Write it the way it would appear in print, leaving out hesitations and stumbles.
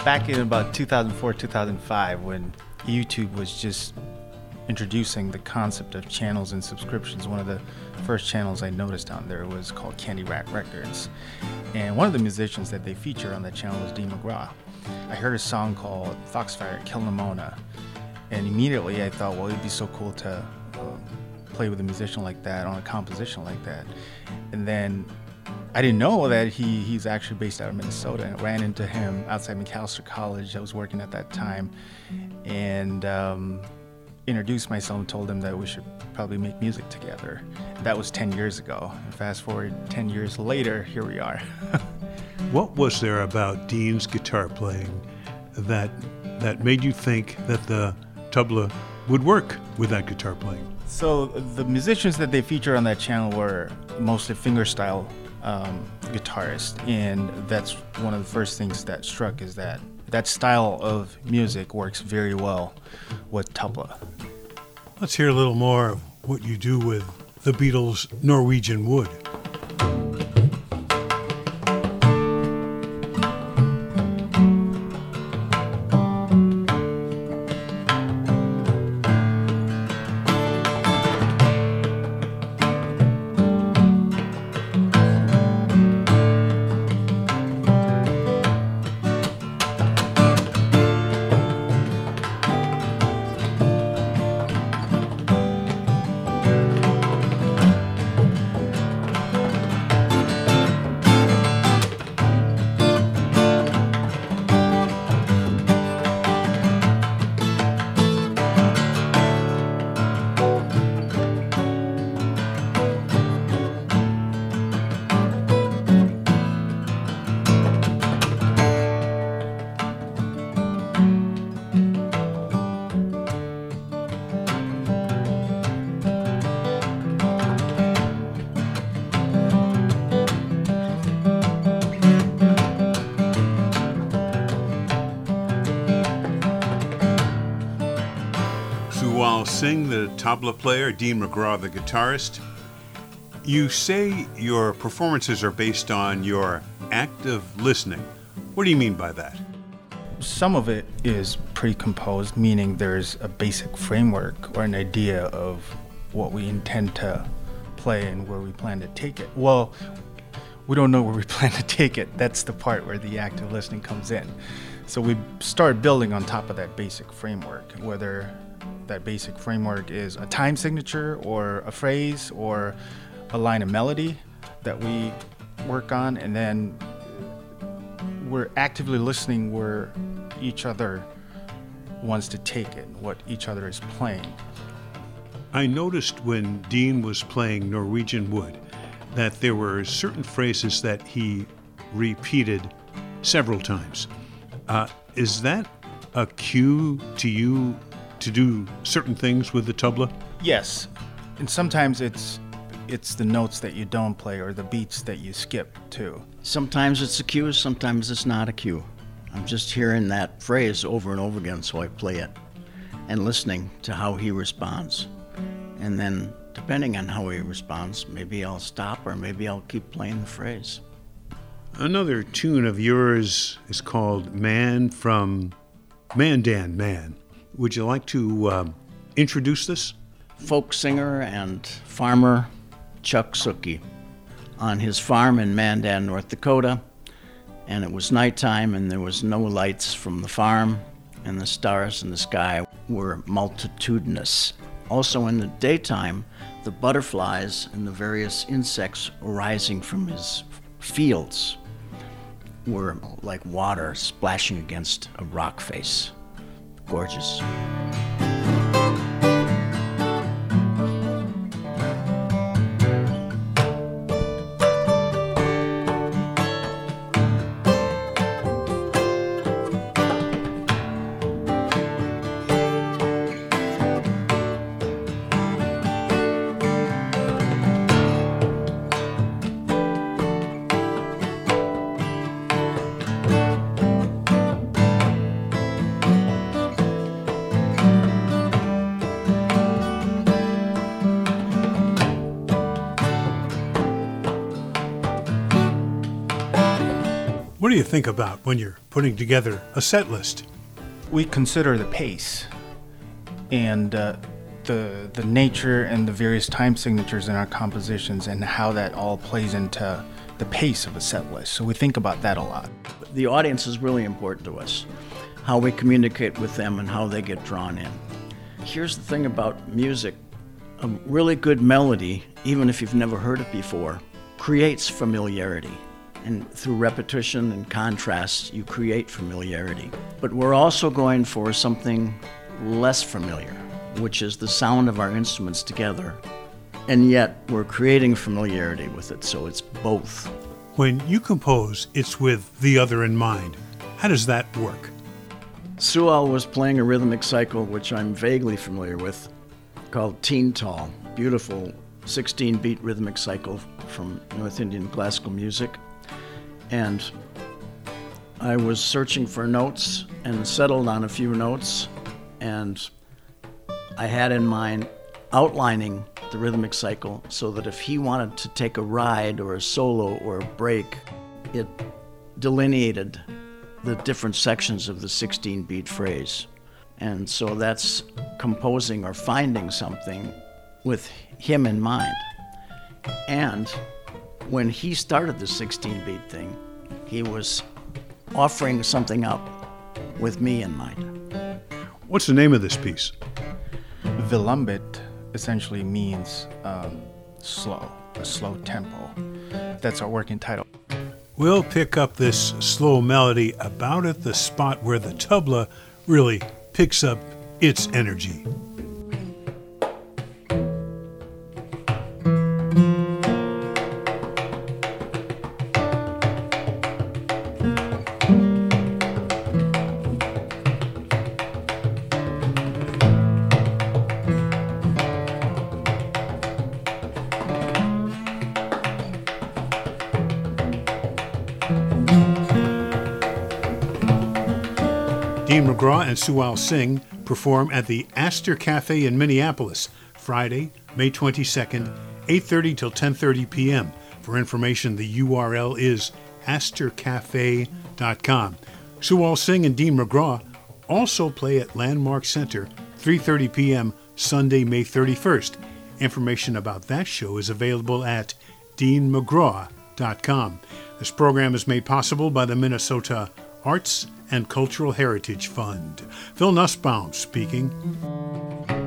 back in about 2004, 2005, when YouTube was just introducing the concept of channels and subscriptions, one of the first channels I noticed on there was called Candy Rat Records. And one of the musicians that they feature on that channel was Dean McGraw. I heard a song called Foxfire Kill Nimona, and immediately I thought, well, it'd be so cool to play with a musician like that on a composition like that. And then I didn't know that he's actually based out of Minnesota, and I ran into him outside McAllister College. I was working at that time, and introduced myself and told him that we should probably make music together. That was 10 years ago. And fast forward 10 years later, here we are. What was there about Dean's guitar playing that made you think that the tabla would work with that guitar playing? So the musicians that they feature on that channel were mostly fingerstyle guitarists, and that's one of the first things that struck, is that style of music works very well with tabla. Let's hear a little more of what you do with the Beatles' Norwegian Wood. While Singh, the tabla player, Dean McGraw, the guitarist, you say your performances are based on your active listening. What do you mean by that? Some of it is pre-composed, meaning there's a basic framework or an idea of what we intend to play and where we plan to take it. Well, we don't know where we plan to take it. That's the part where the active listening comes in. So we start building on top of that basic framework, whether that basic framework is a time signature or a phrase or a line of melody that we work on, and then we're actively listening where each other wants to take it, what each other is playing. I noticed when Dean was playing Norwegian Wood that there were certain phrases that he repeated several times. Is that a cue to you to do certain things with the tabla? Yes, and sometimes it's the notes that you don't play or the beats that you skip too. Sometimes it's a cue, sometimes it's not a cue. I'm just hearing that phrase over and over again, so I play it and listening to how he responds. And then, depending on how he responds, maybe I'll stop or maybe I'll keep playing the phrase. Another tune of yours is called Man from Mandan Man. Would you like to introduce this? Folk singer and farmer Chuck Suki on his farm in Mandan, North Dakota, and it was nighttime and there was no lights from the farm, and the stars in the sky were multitudinous. Also in the daytime, the butterflies and the various insects arising from his fields were like water splashing against a rock face. Gorgeous. What do you think about when you're putting together a set list? We consider the pace and the nature and the various time signatures in our compositions and how that all plays into the pace of a set list. So we think about that a lot. The audience is really important to us, how we communicate with them and how they get drawn in. Here's the thing about music. A really good melody, even if you've never heard it before, creates familiarity. And through repetition and contrast, you create familiarity. But we're also going for something less familiar, which is the sound of our instruments together. And yet we're creating familiarity with it, so it's both. When you compose, it's with the other in mind. How does that work? Sewell was playing a rhythmic cycle, which I'm vaguely familiar with, called Teen Tall. Beautiful 16-beat rhythmic cycle from North Indian classical music. And I was searching for notes and settled on a few notes, and I had in mind outlining the rhythmic cycle so that if he wanted to take a ride or a solo or a break, it delineated the different sections of the 16-beat phrase. And so that's composing or finding something with him in mind. And when he started the 16-beat thing, he was offering something up with me in mind. What's the name of this piece? Vilambit essentially means slow, a slow tempo. That's our working title. We'll pick up this slow melody about at the spot where the tabla really picks up its energy. Dean McGraw and Sewell Singh perform at the Astor Cafe in Minneapolis, Friday, May 22nd, 8:30 till 10:30 p.m. For information, the URL is astorcafe.com. Sewell Singh and Dean McGraw also play at Landmark Center, 3:30 p.m. Sunday, May 31st. Information about that show is available at deanmcgraw.com. This program is made possible by the Minnesota Arts and Cultural Heritage Fund. Phil Nussbaum speaking.